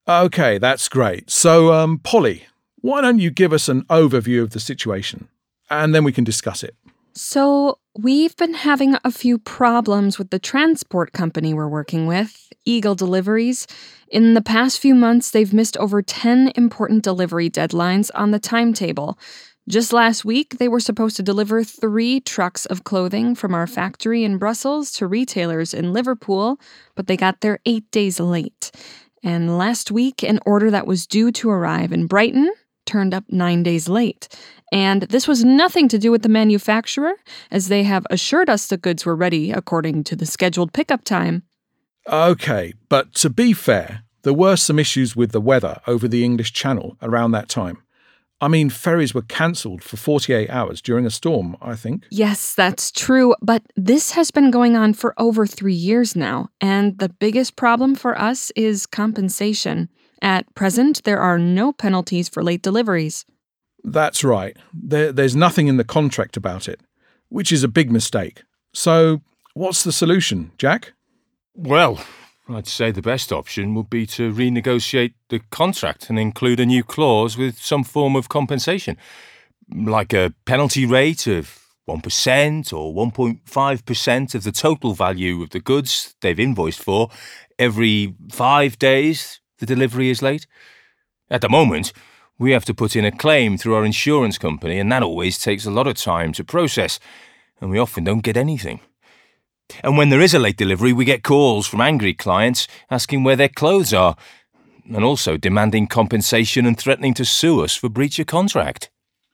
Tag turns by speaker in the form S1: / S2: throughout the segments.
S1: Okay, that's great. So, Polly, why don't you give us an overview of the situation, and then we can discuss it.
S2: So, we've been having a few problems with the transport company we're working with, Eagle Deliveries. In the past few months, they've missed over 10 important delivery deadlines on the timetable. Just last week, they were supposed to deliver 3 trucks of clothing from our factory in Brussels to retailers in Liverpool, but they got there 8 days late. And last week, an order that was due to arrive in Brighton turned up 9 days late. And this was nothing to do with the manufacturer, as they have assured us the goods were ready according to the scheduled pickup time.
S1: Okay, but to be fair, there were some issues with the weather over the English Channel around that time. I mean, ferries were cancelled for 48 hours during a storm, I think.
S2: Yes, that's true, but this has been going on for over 3 years now, and the biggest problem for us is compensation. At present, there are no penalties for late deliveries.
S1: That's right. There's nothing in the contract about it, which is a big mistake. So, what's the solution, Jack?
S3: Well, I'd say the best option would be to renegotiate the contract and include a new clause with some form of compensation, like a penalty rate of 1% or 1.5% of the total value of the goods they've invoiced for every 5 days the delivery is late. At the moment, we have to put in a claim through our insurance company, and that always takes a lot of time to process, and we often don't get anything. And when there is a late delivery, we get calls from angry clients asking where their clothes are, and also demanding compensation and threatening to sue us for breach of contract.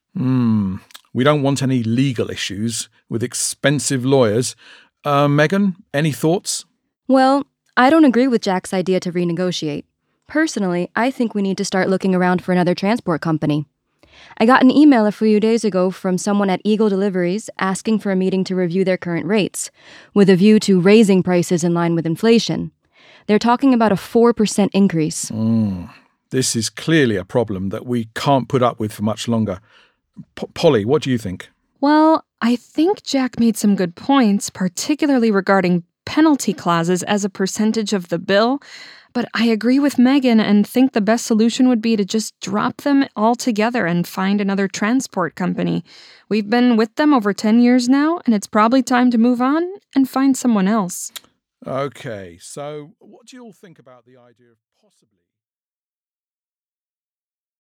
S1: We don't want any legal issues with expensive lawyers. Megan, any thoughts?
S4: Well, I don't agree with Jack's idea to renegotiate. Personally, I think we need to start looking around for another transport company. I got an email a few days ago from someone at Eagle Deliveries asking for a meeting to review their current rates, with a view to raising prices in line with inflation. They're talking about a 4% increase.
S1: This is clearly a problem that we can't put up with for much longer. Polly, what do you think?
S2: Well, I think Jack made some good points, particularly regarding penalty clauses as a percentage of the bill. But I agree with Megan and think the best solution would be to just drop them altogether and find another transport company. We've been with them over 10 years now, and it's probably time to move on and find someone else.
S1: Okay, so what do you all think about the idea of possibly...